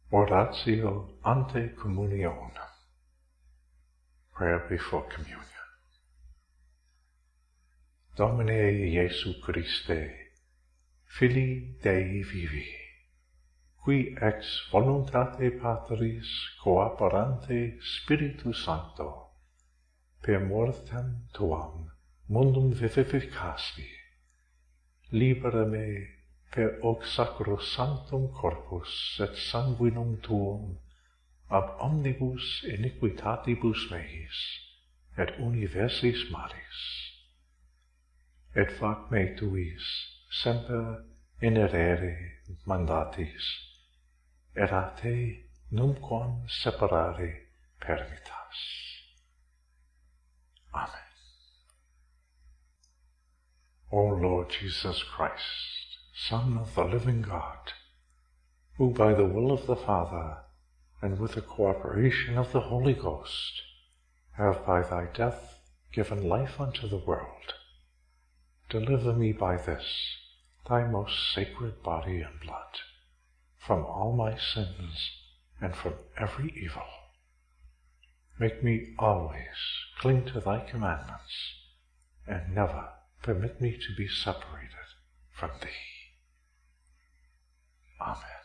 Oratio ante communionem. Prayer before communion. Domine Iesu Christe, Filii Dei vivi, qui ex voluntate Patris cooperante Spiritus Sancto, per mortem tuam mundum vivificasti, libera me per hoc sacrosanctum corpus et sanguinum tuum ab omnibus iniquitatibus meis et universis maris, et fac me tuis semper inerere mandatis, et a te numquam separare permittas. Amen. O Lord Jesus Christ, Son of the living God, who by the will of the Father and with the cooperation of the Holy Ghost have by thy death given life unto the world, deliver me by this, thy most sacred body and blood, from all my sins and from every evil. Make me always cling to thy commandments, and never permit me to be separated from thee. Amen.